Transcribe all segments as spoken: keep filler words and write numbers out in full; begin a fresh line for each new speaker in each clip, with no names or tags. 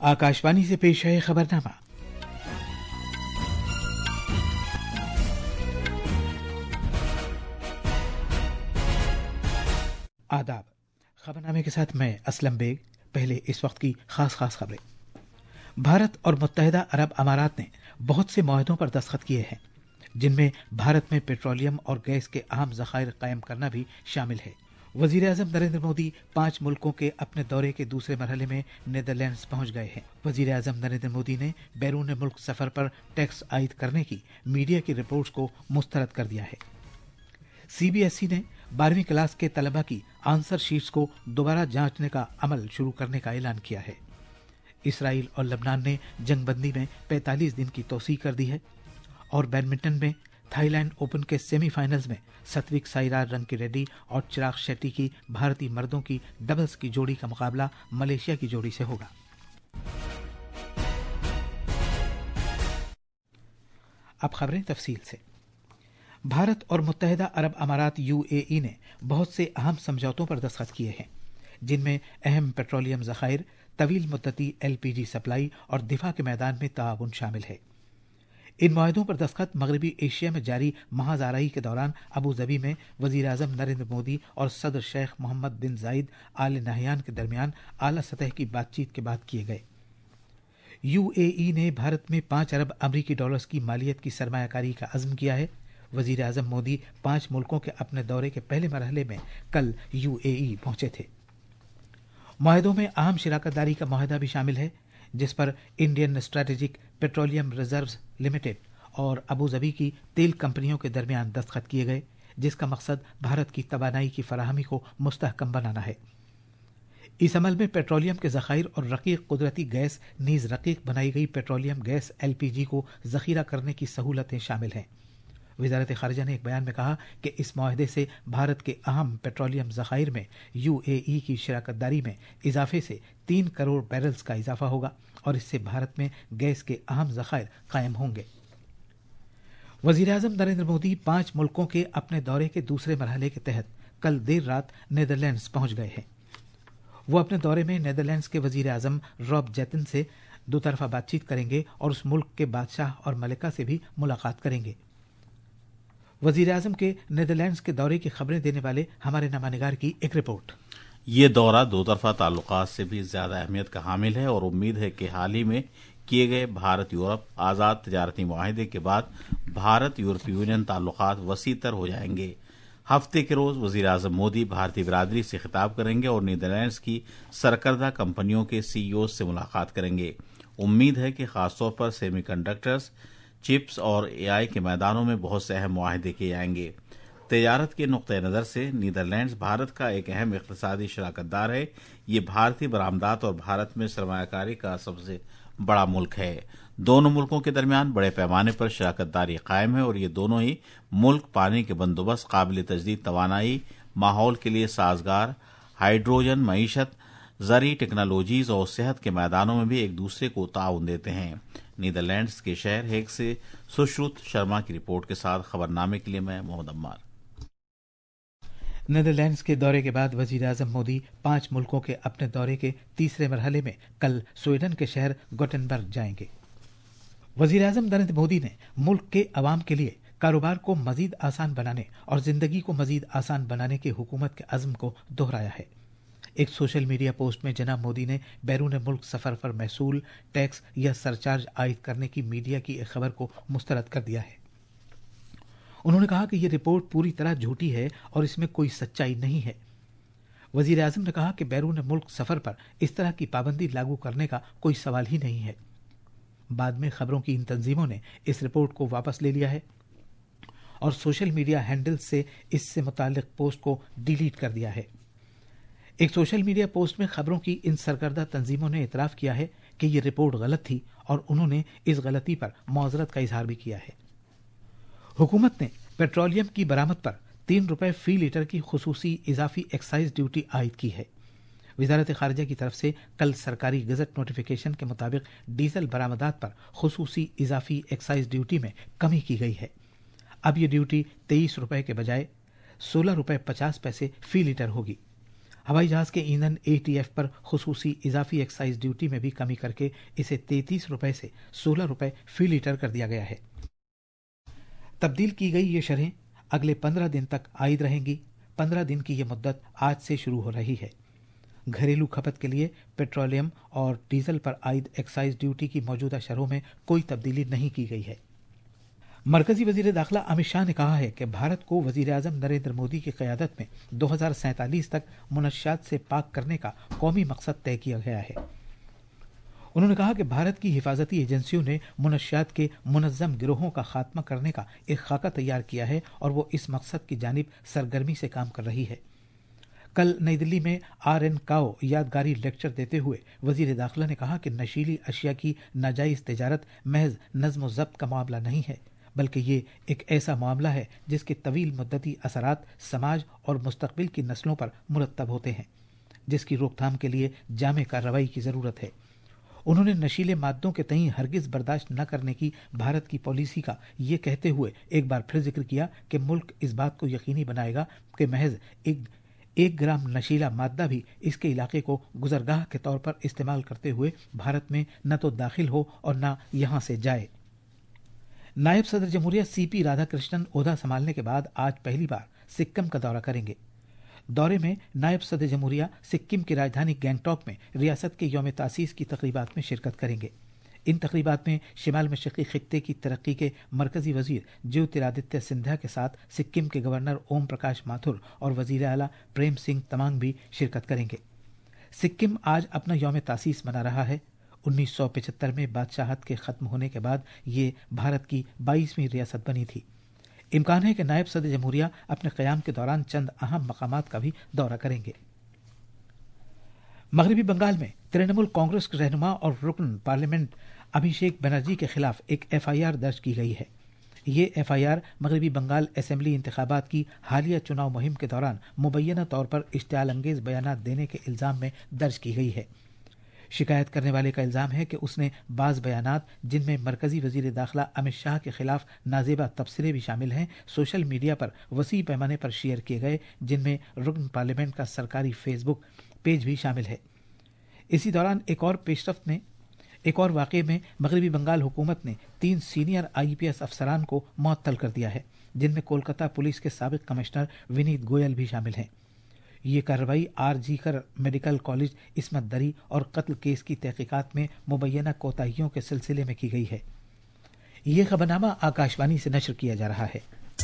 आकाशवाणी से पेश है खबरनामा। आदाब। खबरनामे के साथ मैं असलम बेग। पहले इस वक्त की खास खास खबरें। भारत और मुत्तहिदा अरब अमारात ने बहुत से मुआहदों पर दस्तखत किए हैं, जिनमें भारत में पेट्रोलियम और गैस के अहम ज़खायर कायम करना भी शामिल है। वजीर आज़म नरेंद्र मोदी पांच मुल्कों के अपने दौरे के दूसरे मरहले में नीदरलैंड्स पहुंच गए हैं। वजीर आज़म नरेंद्र मोदी ने बैरून मुल्क सफर पर टैक्स आयद करने की मीडिया की रिपोर्ट्स को मुस्तरद कर दिया है। सीबीएसई ने बारहवीं क्लास के तलबा की आंसर शीट्स को दोबारा जांचने का अमल शुरू करने का ऐलान किया है। इसराइल और लबनान ने जंगबंदी में पैंतालीस दिन की तोसी कर दी है। और बैडमिंटन में थाईलैंड ओपन के सेमीफाइनल्स में सत्विक साईराज रंकी रेड्डी और चिराग शेट्टी की भारतीय मर्दों की डबल्स की जोड़ी का मुकाबला मलेशिया की जोड़ी से होगा। अब खबरें तफसील से। भारत और मुत्तहिदा अरब अमारात यूएई ने बहुत से अहम समझौतों पर दस्तखत किए हैं, जिनमें अहम पेट्रोलियम ज़खायर, तवील मुद्दती एलपीजी सप्लाई और दिफा के मैदान में ताउन शामिल है। इन मुआहदों पर दस्तखत मगरबी एशिया में जारी महाज़ाराई के दौरान अबू धाबी में वजीर आज़म नरेंद्र मोदी और सदर शेख मोहम्मद बिन जायद आल नहयान के दरमियान आला सतह की बातचीत के बाद किए गए। यूएई ने भारत में पांच अरब अमरीकी डॉलर्स की मालियत की सरमायाकारी का अज़्म किया है। वजीर आज़म मोदी पांच मुल्कों के अपने दौरे के पहले मरहले में कल यूएई पहुंचे थे। मुआहदों में अहम शिराकतदारी का मुआहदा भी शामिल है, जिस पर Indian strategic petroleum reserves limited और अबू धाबी की तेल कंपनियों के दरमियान दस्तखत किए गए, जिसका मकसद भारत की तवानाई की फराहमी को मुस्तहकम बनाना है। इस अमल में पेट्रोलियम के ज़खायर और रकीक कुदरती गैस नीज रकीक बनाई गई पेट्रोलियम गैस एलपीजी को जखीरा करने की सहूलतें शामिल हैं। वजारत खारजा ने एक बयान में कहा कि इस मुआहदे से भारत के अहम पेट्रोलियम ज़खायर में यूएई की शिराकतदारी में इजाफे से तीन करोड़ बैरल्स का इजाफा होगा और इससे भारत में गैस के अहम ज़खायर कायम होंगे। वज़ीर आज़म नरेंद्र मोदी पांच मुल्कों के अपने दौरे के दूसरे मरहले के तहत कल देर रात नीदरलैंड्स पहुंच गए हैं। वो अपने दौरे में नीदरलैंड्स के वज़ीर आज़म रॉब जेतन से दो तरफा बातचीत करेंगे और उस मुल्क के बादशाह और मलिका से भी मुलाकात करेंगे। वजीर आजम के नीदरलैंड्स के दौरे की खबरें देने वाले हमारे नुमाइंदगार की एक रिपोर्ट।
ये दौरा दो तरफा ताल्लुकात से भी ज्यादा अहमियत का हामिल है और उम्मीद है कि हाल ही में किए गए भारत यूरोप आज़ाद तजारती मुआहदे के बाद भारत यूरोपीय यूनियन ताल्लुकात वसी तर हो जाएंगे। हफ्ते के रोज वजीर आजम मोदी भारतीय बिरादरी से खिताब करेंगे और नीदरलैंड्स की सरकर्दा कंपनियों के सीईओ से मुलाकात करेंगे। उम्मीद है कि खासतौर पर सेमी कंडक्टर्स, चिप्स और एआई के मैदानों में बहुत से अहम मुआहदे किए जाएंगे। तजारत के नुक्ते नज़र से नीदरलैंड्स भारत का एक अहम इक़्तिसादी शराकतदार है। ये भारतीय बरामदात और भारत में सरमायाकारी का सबसे बड़ा मुल्क है। दोनों मुल्कों के दरमियान बड़े पैमाने पर शराकतदारी कायम है और ये दोनों ही मुल्क पानी के बंदोबस्त, काबिल तजदीद तवानाई, माहौल के लिए साजगार, हाइड्रोजन, मईशत, ज़री टेक्नोलॉजीज और सेहत के मैदानों में भी एक दूसरे को ताउन देते हैं। नीदरलैंड्स के शहर हेग से सुश्रुत शर्मा की रिपोर्ट के साथ खबरनामे के लिए मैं मोहम्मद अम्मार।
नीदरलैंड्स के दौरे के बाद वजीर आज़म मोदी पांच मुल्कों के अपने दौरे के तीसरे मरहले में कल स्वीडन के शहर गोटेनबर्ग जाएंगे। वजीर आज़म नरेंद्र मोदी ने मुल्क के अवाम के लिए कारोबार को मजीद आसान बनाने और जिंदगी को मजीद आसान बनाने की हुकूमत के अज़्म को दोहराया है। एक सोशल मीडिया पोस्ट में जनाब मोदी ने बैरून मुल्क सफर पर महसूल, टैक्स या सरचार्ज आयद करने की मीडिया की एक खबर को मुस्तरद कर दिया है। उन्होंने कहा कि यह रिपोर्ट पूरी तरह झूठी है और इसमें कोई सच्चाई नहीं है। वजीर आज़म ने कहा कि बैरून मुल्क सफर पर इस तरह की पाबंदी लागू करने का कोई सवाल ही नहीं है। बाद में खबरों की इन तंजीमों ने इस रिपोर्ट को वापस ले लिया है और सोशल मीडिया हैंडल से इससे मुताल्लिक पोस्ट को डिलीट कर दिया है। एक सोशल मीडिया पोस्ट में खबरों की इन सरकर्दा तंजीमों ने इतराफ किया है कि यह रिपोर्ट गलत थी और उन्होंने इस गलती पर मौजरत का इजहार भी किया है। हुकूमत ने पेट्रोलियम की बरामद पर तीन रुपए फी लीटर की खुसूसी इजाफी एक्साइज ड्यूटी आयद की है। वजारत खारजा की तरफ से कल सरकारी गजट नोटिफिकेशन के मुताबिक डीजल बरामदात पर खुसूसी इजाफी एक्साइज ड्यूटी में कमी की गई है। अब यह ड्यूटी तेईस रुपए के बजाय सोलह रुपए पचास पैसे फी लीटर होगी। हवाई जहाज के ईंधन ए टी एफ पर खुसूसी इजाफी एक्साइज ड्यूटी में भी कमी करके इसे तैंतीस रुपए से सोलह रुपए फी लीटर कर दिया गया है। तब्दील की गई ये शरहें अगले पंद्रह दिन तक आयद रहेंगी। पंद्रह दिन की ये मुद्दत आज से शुरू हो रही है। घरेलू खपत के लिए पेट्रोलियम और डीजल पर आयद एक्साइज ड्यूटी की मौजूदा शरहों में कोई तब्दीली नहीं की गई है। मरकजी वजीर दाखिला अमित शाह ने कहा है कि भारत को वजीर आजम नरेंद्र मोदी की क़यादत में दो हजार सैंतालीस तक मुनश्शात से पाक करने का कौमी मकसद तय किया गया है। उन्होंने कहा कि भारत की हिफाजती एजेंसियों ने मुनश्शात के मुनज़्ज़म गिरोहों का खात्मा करने का एक खाका तैयार किया है और वो इस मकसद की जानिब सरगर्मी से काम कर रही है। कल नई दिल्ली में आर एन काओ यादगारी लेक्चर देते हुए वजीर दाखिला ने कहा कि नशीली अशिया की नाजायज तिजारत महज नज़्म ज़ब्त का मामला नहीं है, बल्कि ये एक ऐसा मामला है जिसके तवील मुद्दती असरात समाज और मुस्तकबिल की नस्लों पर मुरतब होते हैं, जिसकी रोकथाम के लिए जामे कार्रवाई की ज़रूरत है। उन्होंने नशीले मादों के तईं हरगिज़ बर्दाश्त न करने की भारत की पॉलिसी का ये कहते हुए एक बार फिर जिक्र किया कि मुल्क इस बात को यकीनी बनाएगा कि महज एक एक ग्राम नशीला मादा भी इसके इलाके को गुजरगाह के तौर पर इस्तेमाल करते हुए भारत में न तो दाखिल हो और न यहां से जाए। नायब सदर जमहूरिया सी पी राधाकृष्णन ओहदा संभालने के बाद आज पहली बार सिक्किम का दौरा करेंगे। दौरे में नायब सदर जमहूरिया सिक्किम की राजधानी गैंगटॉक में रियासत के यौम तासीस की तकरीबात में शिरकत करेंगे। इन तकरीबात में शिमाल मशरक़ी खित्ते की तरक्की के मरकजी वजीर ज्योतिरादित्य सिंधिया के साथ सिक्किम के गवर्नर ओम प्रकाश माथुर और वजीर आला प्रेम सिंह तमांग भी शिरकत करेंगे। सिक्किम आज अपना यौम तासीस मना रहा है। उन्नीस सौ पचहत्तर में बादशाहत के खत्म होने के बाद ये भारत की बाईसवीं रियासत बनी थी। इम्कान है कि नायब सदर जमहूरिया अपने क़याम के दौरान चंद अहम मकामात का भी दौरा करेंगे। मगरबी बंगाल में तृणमूल कांग्रेस के रहनुमा और रुकन पार्लियामेंट अभिषेक बनर्जी के खिलाफ एक एफ आई आर दर्ज की गई है। ये एफ आई आर मगरबी बंगाल असेंबली इंतखाबात की हालिया चुनाव मुहिम के दौरान मुबैना तौर पर इश्तियाल अंगेज बयानात देने के इल्जाम में दर्ज की गई है। शिकायत करने वाले का इल्जाम है कि उसने बाज बयानात जिनमें मरकजी वजीर दाखिला अमित शाह के खिलाफ नाजेबा तबसरे भी शामिल हैं, सोशल मीडिया पर वसी पैमाने पर शेयर किए गए, जिनमें रुकन पार्लियामेंट का सरकारी फेसबुक पेज भी शामिल है। इसी दौरान एक और पेशरफ्त में एक और वाक़े में मगरबी बंगाल हुकूमत ने तीन सीनियर आई पी एस अफसरान को मुअत्तल कर दिया है, जिनमें कोलकाता पुलिस के साबिक कमिश्नर विनीत गोयल भी शामिल हैं। ये कार्रवाई आर जी कर मेडिकल कॉलेज इस्मत दरी और कत्ल केस की तहकीकात में मुबैना कोताहियों के सिलसिले में की गई है। ये खबरनामा आकाशवाणी से नशर किया जा रहा है।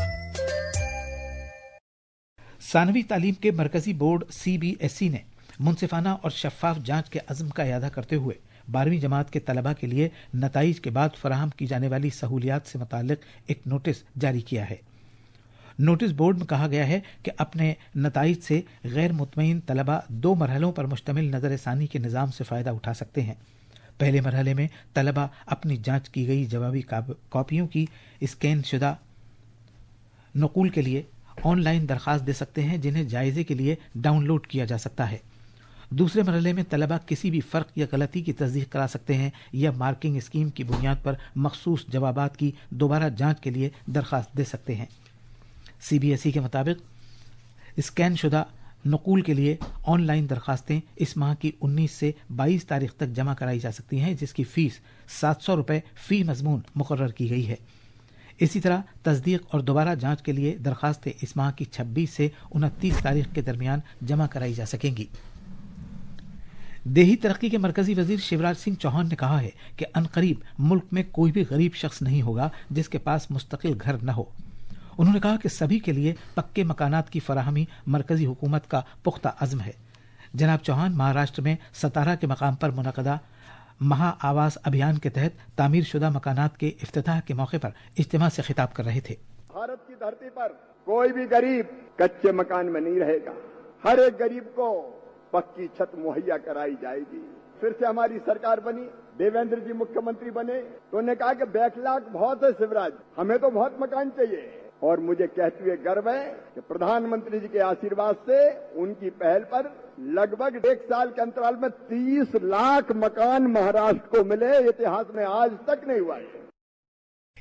सानवी तालीम के मरकजी board C B S E ने मुनसिफाना और शफाफ जांच के अज़्म का इयादा करते हुए बारहवीं जमात के तलबा के लिए नताइज के बाद फराहम की जाने वाली सहूलियात से मुताल्लिक एक नोटिस जारी किया है। नोटिस बोर्ड में कहा गया है कि अपने नताइज से गैर मुतमईन तलबा दो मरहलों पर मुश्तमिल नज़र सानी के निज़ाम से फ़ायदा उठा सकते हैं। पहले मरहले में तलबा अपनी जांच की गई जवाबी कॉपियों की स्कैन शुदा नकूल के लिए ऑनलाइन दरख्वास्त दे सकते हैं, जिन्हें जायजे के लिए डाउनलोड किया जा सकता है। दूसरे मरहले में तलबा किसी भी फ़र्क या गलती की तस्दीक करा सकते हैं या मार्किंग स्कीम की बुनियाद पर मखसूस जवाबात की दोबारा जांच के लिए दरख्वास्त दे सकते हैं। सी बी एस ई के मुताबिक स्कैन शुदा नकूल के लिए ऑनलाइन दरखास्तें इस माह की उन्नीस से बाईस तारीख तक जमा कराई जा सकती हैं, जिसकी फ़ीस सात सौ रुपये फ़ी मज़मून मुकर्रर की गई है। इसी तरह तस्दीक और दोबारा जांच के लिए दरखास्तें इस माह की छब्बीस से उनतीस तारीख के दरमियान जमा कराई जा सकेंगी। देही तरक्की के मरकजी वजीर शिवराज सिंह चौहान ने कहा है कि अनकरीब मुल्क में कोई भी गरीब शख्स नहीं होगा जिसके पास मुस्तकिल घर न हो। उन्होंने कहा कि सभी के लिए पक्के मकानात की फराहमी मरकजी हुकूमत का पुख्ता अज़्म है। जनाब चौहान महाराष्ट्र में सतारा के मकाम पर मुनक़दा महा आवास अभियान के तहत तामीर शुदा मकानात के इफ्तिताह के मौके पर इज्तिमा से खिताब कर रहे थे।
भारत की धरती पर कोई भी गरीब कच्चे मकान में नहीं रहेगा। हर एक गरीब को पक्की छत मुहैया कराई जाएगी। फिर से हमारी सरकार बनी, देवेंद्र जी मुख्यमंत्री बने तो उन्होंने कहा कि बैकलॉग बहुत है शिवराज, हमें तो बहुत मकान चाहिए। और मुझे कहते हुए गर्व है कि प्रधानमंत्री जी के आशीर्वाद से उनकी पहल पर लगभग एक साल के अंतराल में तीस लाख मकान महाराष्ट्र को मिले। इतिहास में आज तक नहीं हुआ है।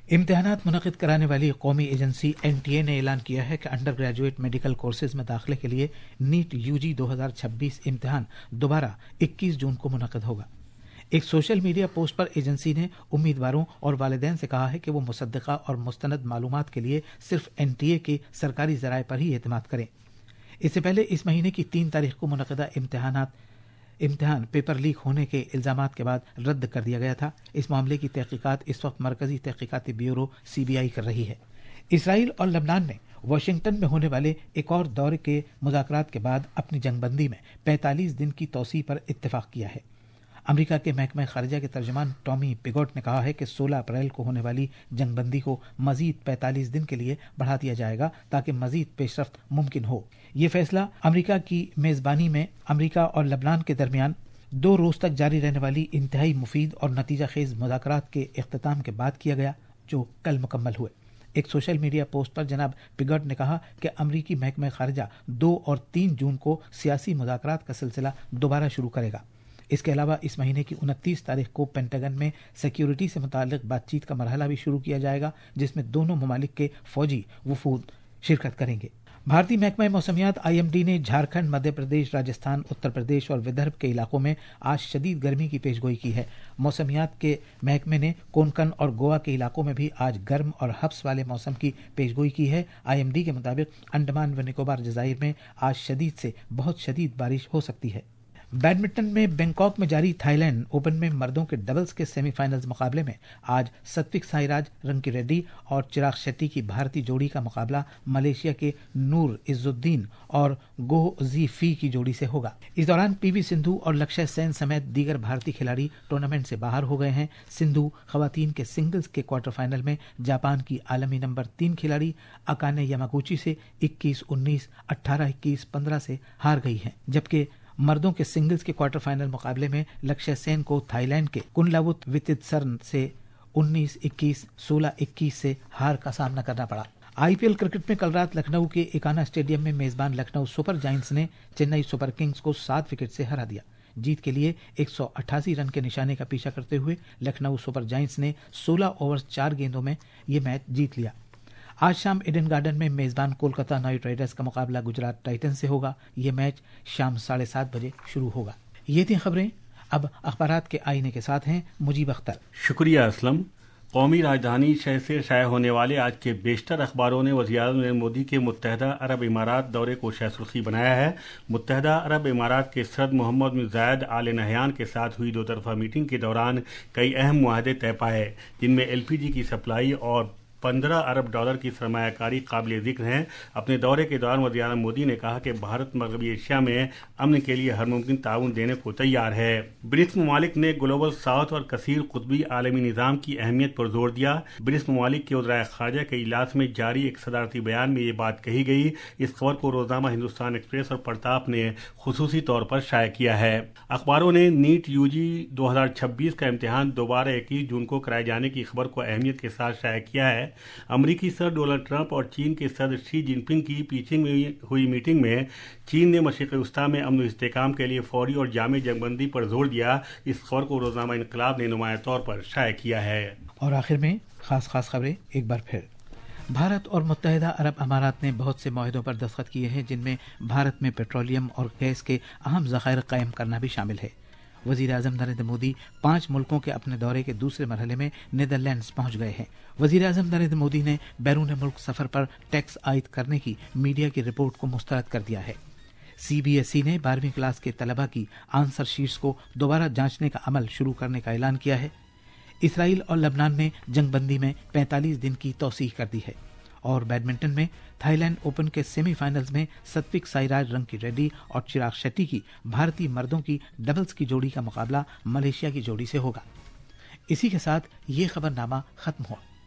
इम्तिहानात मुनक़िद कराने वाली कौमी एजेंसी एन टी ए ने ऐलान किया है कि अंडर ग्रेजुएट मेडिकल कोर्सेज में दाखिले के लिए नीट यूजी दो हज़ार छब्बीस इम्तिहान दोबारा इक्कीस जून को मुनक़िद होगा। एक सोशल मीडिया पोस्ट पर एजेंसी ने उम्मीदवारों और वालिदैन से कहा है कि वो मुसद्दक़ा और मुस्तनद मालूमात के लिए सिर्फ एन टी ए के सरकारी ज़राए पर ही एतमाद करें। इससे पहले इस महीने की तीन तारीख को मुनक़िदा इम्तिहानात इम्तिहान पेपर लीक होने के इल्जामात के बाद रद्द कर दिया गया था। इस मामले की तहकीकात इस वक्त मरकजी तहकीकाती ब्यूरो सी बी आई कर रही है। इसराइल और लबनान ने वाशिंगटन में होने वाले एक और दौरे के मुज़ाकरात के बाद अपनी जंगबंदी में पैंतालीस दिन की तौसीह पर इत्तेफाक किया है। अमेरिका के महकमा खारिजा के तर्जमान टॉमी पिगोट ने कहा है कि सोलह अप्रैल को होने वाली जंगबंदी को मजीद पैंतालीस दिन के लिए बढ़ा दिया जाएगा ताकि मजीद पेशरफ्त मुमकिन हो। ये फैसला अमेरिका की मेज़बानी में अमेरिका और लबनान के दरमियान दो रोज तक जारी रहने वाली इंतहाई मुफीद और नतीजा खेज मुज़ाकरात के इख्तिताम के बाद किया गया, जो कल मुकम्मल हुए। एक सोशल मीडिया पोस्ट पर जनाब पिगट ने कहा कि अमरीकी महकमा खारिजा दो और तीन जून को सियासी मुज़ाकरात का सिलसिला दोबारा शुरू करेगा। इसके अलावा इस महीने की उनतीस तारीख को पेंटागन में सिक्योरिटी से मुताल्लिक बातचीत का मरहला भी शुरू किया जाएगा, जिसमें दोनों ममालिक के फौजी वफूद शिरकत करेंगे। भारतीय महकमा मौसमियात आई एम डी ने झारखंड, मध्य प्रदेश, राजस्थान, उत्तर प्रदेश और विदर्भ के इलाकों में आज शदीद गर्मी की पेशगोई की है। मौसमियात के महकमे ने कोंकण और गोवा के इलाकों में भी आज गर्म और हब्स वाले मौसम की पेशगोई की है। आई एम डी के मुताबिक अंडमान व निकोबार जज़ाइर में आज शदीद से बहुत शदीद बारिश हो सकती है। बैडमिंटन में बैंकॉक में जारी थाईलैंड ओपन में मर्दों के डबल्स के सेमीफाइनल्स मुकाबले में आज सत्विक साईराज रंकी रेड्डी और चिराग शेट्टी की भारतीय जोड़ी का मुकाबला मलेशिया के नूर इज्जुद्दीन और गोह जी फी की जोड़ी से होगा। इस दौरान पीवी सिंधु और लक्ष्य सेन समेत दीगर भारतीय खिलाड़ी टूर्नामेंट से बाहर हो गए हैं। सिंधु खवातीन के सिंगल्स के क्वार्टर फाइनल में जापान की आलमी नंबर तीन खिलाड़ी अकाने यामागुची से इक्कीस उन्नीस, अठारह इक्कीस, पंद्रह से हार गई है, जबकि मर्दों के सिंगल्स के क्वार्टर फाइनल मुकाबले में लक्ष्य सेन को थाईलैंड के कुनलावुत वितितसरन से उन्नीस इक्कीस, सोलह इक्कीस से हार का सामना करना पड़ा। आई पी एल क्रिकेट में कल रात लखनऊ के एकाना स्टेडियम में मेजबान लखनऊ सुपर जायंट्स ने चेन्नई सुपर किंग्स को सात विकेट से हरा दिया। जीत के लिए एक सौ अट्ठासी रन के निशाने का पीछा करते हुए लखनऊ सुपर जायंट्स ने सोलह ओवर चार गेंदों में ये मैच जीत लिया। आज शाम ईडन गार्डन में मेजबान कोलकाता नाइट राइडर्स का मुकाबला गुजरात टाइटन से होगा। ये मैच शाम साढ़े सात बजे शुरू होगा। ये थी खबरें। अब अखबारात के आईने के साथ हैं मुजीब अख्तर।
शुक्रिया असलम। कौमी राजधानी शहर से शाये होने वाले आज के बेशतर अखबारों ने वज़ीर-ए-आज़म नरेंद्र मोदी के मुत्तहदा अरब इमारात दौरे को शाह सुर्खी बनाया है। मुत्तहदा अरब इमारात के सदर मोहम्मद बिन जायद आल नहयान के साथ हुई दो तरफा मीटिंग के दौरान कई अहम मुआहदे तय पाए, जिनमें एल पी जी की सप्लाई और पंद्रह अरब डॉलर की सरमायाकारी काबिल जिक्र हैं। अपने दौरे के दौरान वज़ीर-ए-आज़म मोदी ने कहा कि भारत मगरबी एशिया में अमन के लिए हर मुमकिन ताउन देने को तैयार है। ब्रिक्स ममालिक ने ग्लोबल साउथ और कसीर कुतबी आलमी निज़ाम की अहमियत पर जोर दिया। ब्रिक्स ममालिक के वज़ीर ख़ारजा के इजलास में जारी एक सदारती बयान में ये बात कही गई। इस खबर को रोज़नामा हिंदुस्तान एक्सप्रेस और प्रताप ने खुसूसी तौर पर शाये किया है। अखबारों ने नीट यू जी दो हज़ार छब्बीस का इम्तिहान दोबारा इक्कीस जून को कराए जाने की खबर को अहमियत के साथ शाये किया है। अमरीकी सदर डोनाल्ड ट्रंप और चीन के सदर शी जिनपिंग की पीछे में हुई मीटिंग में चीन ने मशरिक़ वस्ता में अमन व इस्तेहकाम के लिए फौरी और जामे जंगबंदी पर जोर दिया। इस खबर को रोज़नामा इनकलाब ने नुमाया तौर पर शाये किया है।
और आखिर में खास खास खबरें एक बार फिर। भारत और मुत्तहिदा अरब अमारात ने बहुत से मुआहदों पर दस्तखत किए हैं, जिनमें भारत में पेट्रोलियम और गैस के अहम ज़खायर कायम करना भी शामिल है। वज़ीर आज़म नरेंद्र मोदी पांच मुल्कों के अपने दौरे के दूसरे मरहले में नीदरलैंड्स पहुंच गए हैं। वज़ीर आज़म नरेंद्र मोदी ने बैरून मुल्क सफर पर टैक्स आयद करने की मीडिया की रिपोर्ट को मुस्तरद कर दिया है। सी बी एस ई ने बारहवीं क्लास के तलबा की आंसर शीट्स को दोबारा जांचने का अमल शुरू करने का ऐलान किया है। इसराइल और लबनान ने जंगबंदी में पैंतालीस दिन की तौसीह कर दी है। और बैडमिंटन में थाईलैंड ओपन के सेमीफाइनल्स में सत्विक साईराज रंकी रेड्डी और चिराग शेट्टी की भारतीय मर्दों की डबल्स की जोड़ी का मुकाबला मलेशिया की जोड़ी से होगा। इसी के साथ ये खबरनामा खत्म हुआ।